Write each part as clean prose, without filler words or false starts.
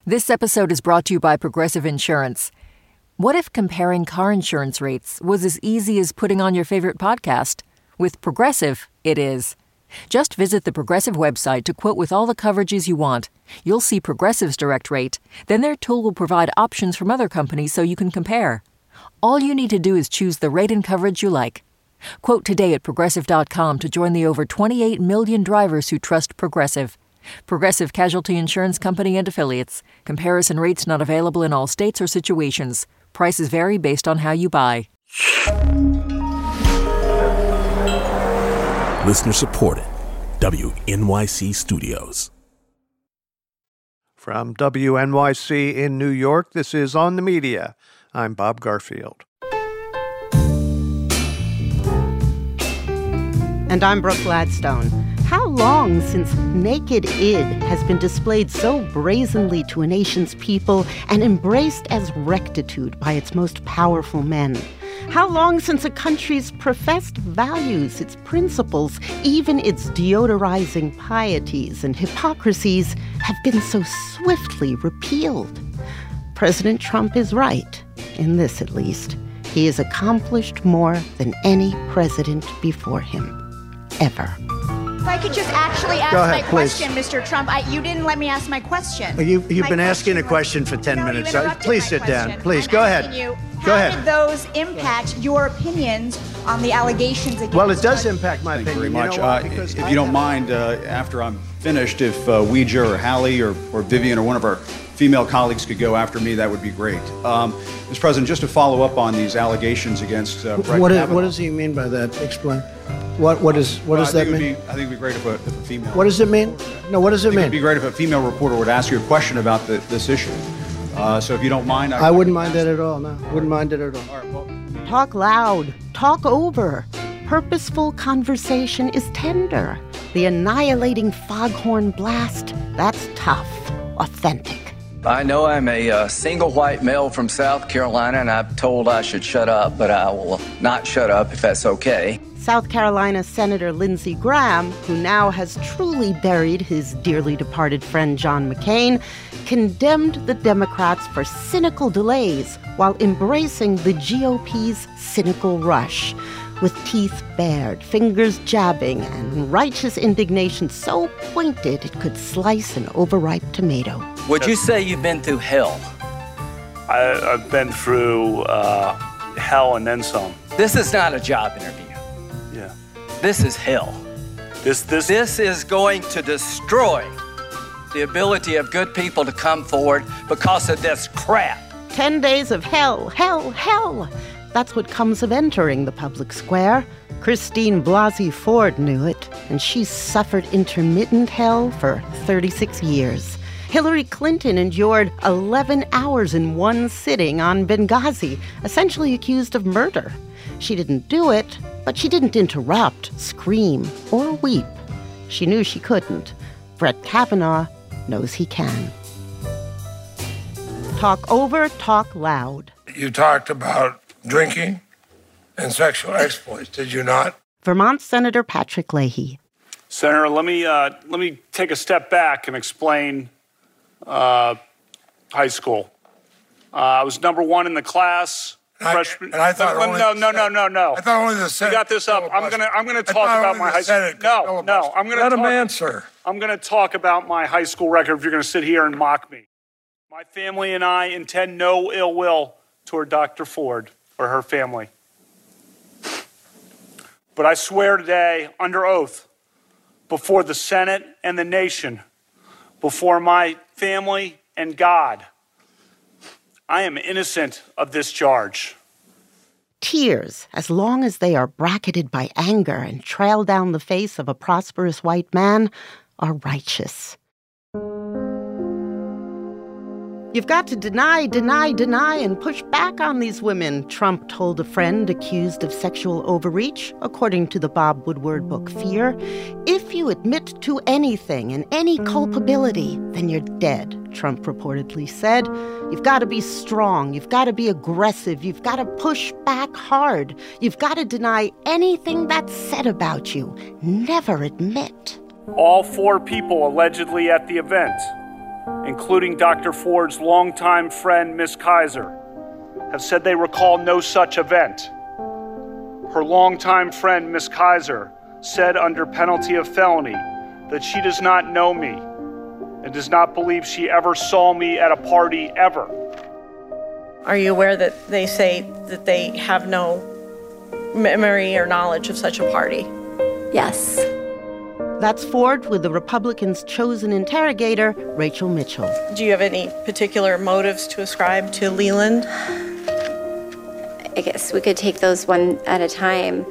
This episode is brought to you by Progressive Insurance. What if comparing car insurance rates was as easy as putting on your favorite podcast? With Progressive, it is. Just visit the Progressive website to quote with all the coverages you want. You'll see Progressive's direct rate. Then their tool will provide options from other companies so you can compare. All you need to do is choose the rate and coverage you like. Quote today at Progressive.com to join the over 28 million drivers who trust Progressive. Progressive Casualty Insurance Company and Affiliates. Comparison rates not available in all states or situations. Prices vary based on how you buy. Listener supported. WNYC Studios. From WNYC in New York, this is On the Media. I'm Bob Garfield. And I'm Brooke Gladstone. How long since naked id has been displayed so brazenly to a nation's people and embraced as rectitude by its most powerful men? How long since a country's professed values, its principles, even its deodorizing pieties and hypocrisies have been so swiftly repealed? President Trump is right, in this at least. He has accomplished more than any president before him, ever. If I could just actually ask my question, Mr. Trump. You didn't let me ask my question. You've been asking a question for 10 minutes. Please sit down. Please, go ahead. How did those impact your opinions on the allegations against Well, it does impact my opinion. Very much. If you don't mind, after I'm finished, if Ouija or Hallie or Vivian or one of our female colleagues could go after me, that would be great. Mr. President, just to follow up on these allegations against Brett Kavanaugh. What does he mean by that? Explain. What does that mean? I think it would be great if a female... What does it mean? No, what does it mean? It would be great if a female reporter would ask you a question about this issue. So if you don't mind... I wouldn't mind that at all, no. Wouldn't mind it at all. All right, well... Talk loud. Talk over. Purposeful conversation is tender. The annihilating foghorn blast, that's tough. Authentic. I know I'm a single white male from South Carolina, and I'm told I should shut up, but I will not shut up if that's okay. South Carolina Senator Lindsey Graham, who now has truly buried his dearly departed friend John McCain, condemned the Democrats for cynical delays while embracing the GOP's cynical rush. With teeth bared, fingers jabbing, and righteous indignation so pointed it could slice an overripe tomato. Would you say you've been through hell? I've been through hell and then some. This is not a job interview. Yeah. This is hell. This is going to destroy the ability of good people to come forward because of this crap. 10 days of hell, hell, hell. That's what comes of entering the public square. Christine Blasey Ford knew it, and she's suffered intermittent hell for 36 years. Hillary Clinton endured 11 hours in one sitting on Benghazi, essentially accused of murder. She didn't do it, but she didn't interrupt, scream, or weep. She knew she couldn't. Brett Kavanaugh knows he can. Talk over, talk loud. You talked about drinking and sexual exploits, did you not? Vermont Senator Patrick Leahy. Senator, let me take a step back and explain high school. I was number one in the class. Freshman. And I thought no. I thought only the Senate. You got this up. I'm gonna talk about my high school. No. I'm gonna let him answer. I'm gonna talk about my high school record. If you're gonna sit here and mock me, my family and I intend no ill will toward Dr. Ford or her family. But I swear today, under oath, before the Senate and the nation, before my family and God, I am innocent of this charge. Tears, as long as they are bracketed by anger and trail down the face of a prosperous white man, are righteous. You've got to deny, and push back on these women, Trump told a friend accused of sexual overreach, according to the Bob Woodward book Fear. If you admit to anything and any culpability, then you're dead, Trump reportedly said. You've got to be strong. You've got to be aggressive. You've got to push back hard. You've got to deny anything that's said about you. Never admit. All four people allegedly at the event including Dr. Ford's longtime friend, Ms. Kaiser, have said they recall no such event. Her longtime friend, Ms. Kaiser, said under penalty of felony that she does not know me and does not believe she ever saw me at a party ever. Are you aware that they say that they have no memory or knowledge of such a party? Yes. That's Ford with the Republicans' chosen interrogator, Rachel Mitchell. Do you have any particular motives to ascribe to Leland? I guess we could take those one at a time.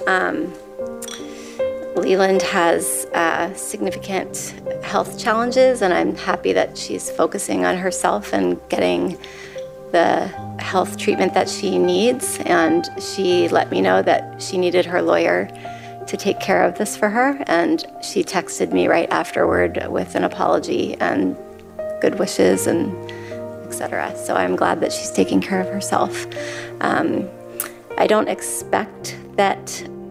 Leland has significant health challenges, and I'm happy that she's focusing on herself and getting the health treatment that she needs. And she let me know that she needed her lawyer to take care of this for her, and she texted me right afterward with an apology and good wishes and etc. So I'm glad that she's taking care of herself. I don't expect that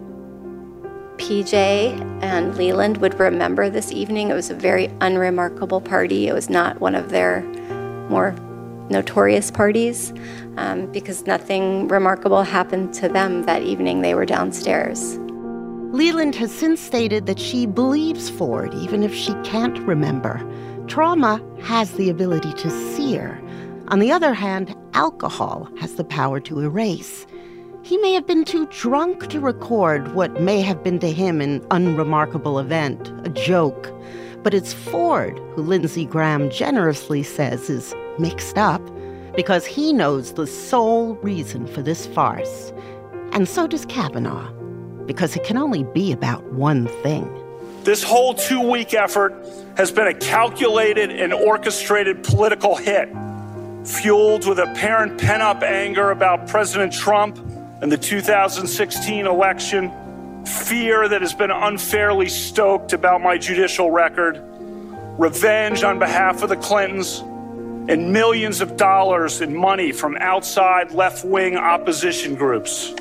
PJ and Leland would remember this evening. It was a very unremarkable party. It was not one of their more notorious parties because nothing remarkable happened to them that evening. They were downstairs. Leland has since stated that she believes Ford, even if she can't remember. Trauma has the ability to sear. On the other hand, alcohol has the power to erase. He may have been too drunk to record what may have been to him an unremarkable event, a joke. But it's Ford who Lindsey Graham generously says is mixed up because he knows the sole reason for this farce. And so does Kavanaugh, because it can only be about one thing. This whole 2-week effort has been a calculated and orchestrated political hit, fueled with apparent pent-up anger about President Trump and the 2016 election, fear that has been unfairly stoked about my judicial record, revenge on behalf of the Clintons, and millions of dollars in money from outside left-wing opposition groups.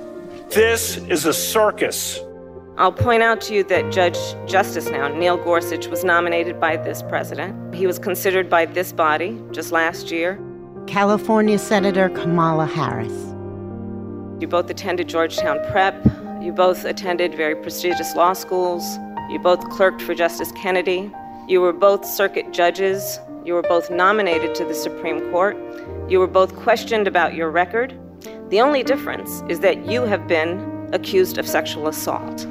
This is a circus. I'll point out to you that Judge Justice now, Neil Gorsuch, was nominated by this president. He was considered by this body just last year. California Senator Kamala Harris. You both attended Georgetown Prep. You both attended very prestigious law schools. You both clerked for Justice Kennedy. You were both circuit judges. You were both nominated to the Supreme Court. You were both questioned about your record. The only difference is that you have been accused of sexual assault.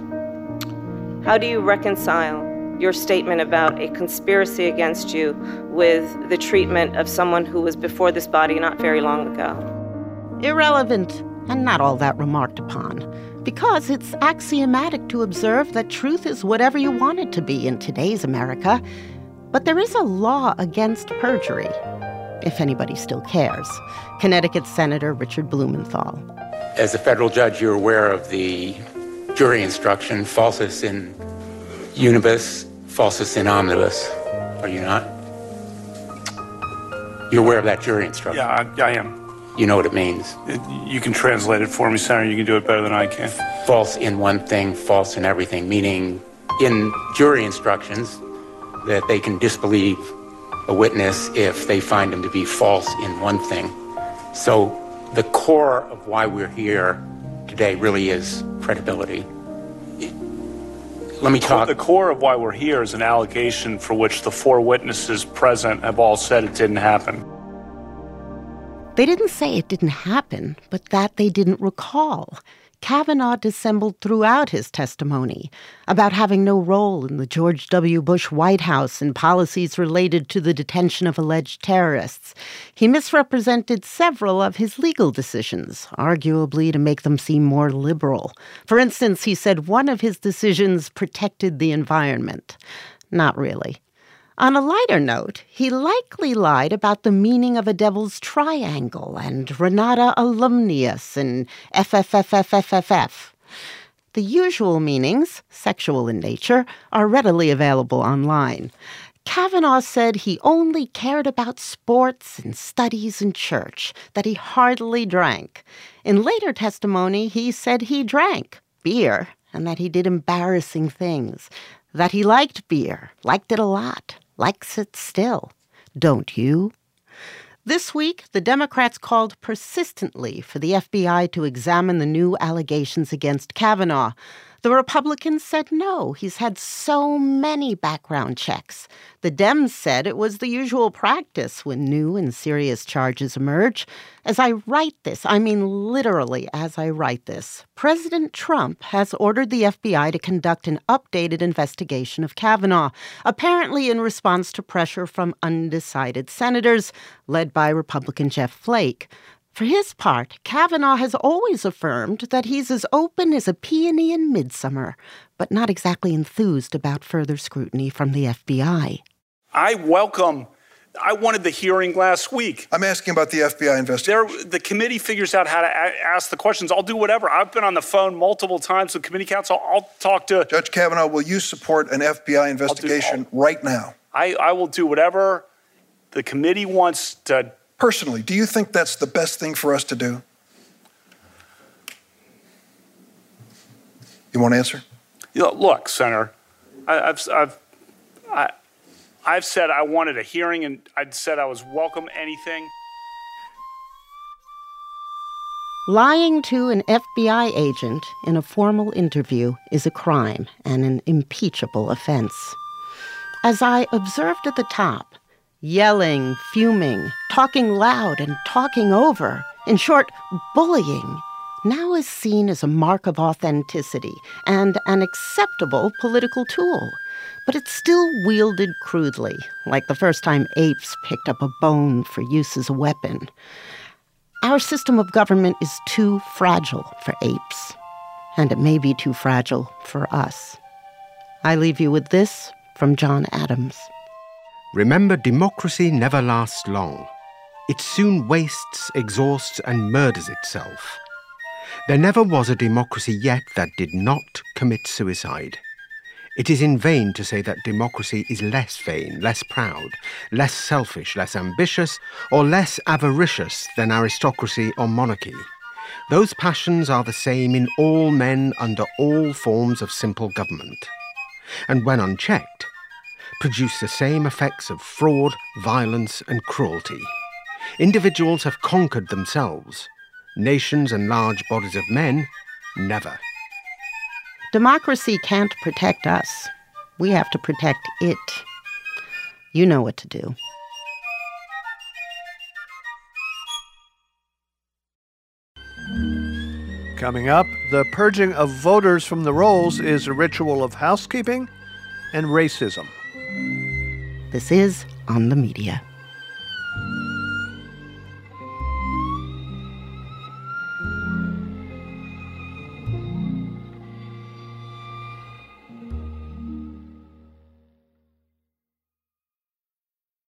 How do you reconcile your statement about a conspiracy against you with the treatment of someone who was before this body not very long ago? Irrelevant and not all that remarked upon, because it's axiomatic to observe that truth is whatever you want it to be in today's America. But there is a law against perjury, if anybody still cares. Connecticut Senator Richard Blumenthal. As a federal judge, you're aware of the jury instruction, falsus in unibus, falsus in omnibus, are you not? You're aware of that jury instruction? Yeah, I am. You know what it means? You can translate it for me, Senator. You can do it better than I can. False in one thing, false in everything, meaning in jury instructions that they can disbelieve a witness if they find him to be false in one thing. So the core of why we're here today really is credibility. Let me talk. The core of why we're here is an allegation for which the 4 witnesses present have all said it didn't happen. They didn't say it didn't happen, but that they didn't recall. Kavanaugh dissembled throughout his testimony about having no role in the George W. Bush White House and policies related to the detention of alleged terrorists. He misrepresented several of his legal decisions, arguably to make them seem more liberal. For instance, he said one of his decisions protected the environment. Not really. On a lighter note, he likely lied about the meaning of a devil's triangle and Renata alumnius and FFFFFFF. The usual meanings, sexual in nature, are readily available online. Kavanaugh said he only cared about sports and studies and church, that he hardly drank. In later testimony, he said he drank beer and that he did embarrassing things, that he liked beer, liked it a lot, likes it still. Don't you? This week, the Democrats called persistently for the FBI to examine the new allegations against Kavanaugh. The Republicans said no. He's had so many background checks. The Dems said it was the usual practice when new and serious charges emerge. As I write this, I mean literally as I write this, President Trump has ordered the FBI to conduct an updated investigation of Kavanaugh, apparently in response to pressure from undecided senators led by Republican Jeff Flake. For his part, Kavanaugh has always affirmed that he's as open as a peony in midsummer, but not exactly enthused about further scrutiny from the FBI. I wanted the hearing last week. I'm asking about the FBI investigation. The committee figures out how to ask the questions. I'll do whatever. I've been on the phone multiple times with committee counsel. I'll talk to... Judge Kavanaugh, will you support an FBI investigation right now? I will do whatever the committee wants to... Personally, do you think that's the best thing for us to do? You want to answer? Look, Senator, I've said I wanted a hearing, and I'd said I was welcome anything. Lying to an FBI agent in a formal interview is a crime and an impeachable offense. As I observed at the top, yelling, fuming, talking loud, and talking over, in short, bullying, now is seen as a mark of authenticity and an acceptable political tool. But it's still wielded crudely, like the first time apes picked up a bone for use as a weapon. Our system of government is too fragile for apes, and it may be too fragile for us. I leave you with this from John Adams. Remember, democracy never lasts long. It soon wastes, exhausts, and murders itself. There never was a democracy yet that did not commit suicide. It is in vain to say that democracy is less vain, less proud, less selfish, less ambitious, or less avaricious than aristocracy or monarchy. Those passions are the same in all men under all forms of simple government. And when unchecked, produce the same effects of fraud, violence, and cruelty. Individuals have conquered themselves. Nations and large bodies of men, never. Democracy can't protect us. We have to protect it. You know what to do. Coming up, the purging of voters from the rolls is a ritual of housekeeping and racism. This is On the Media.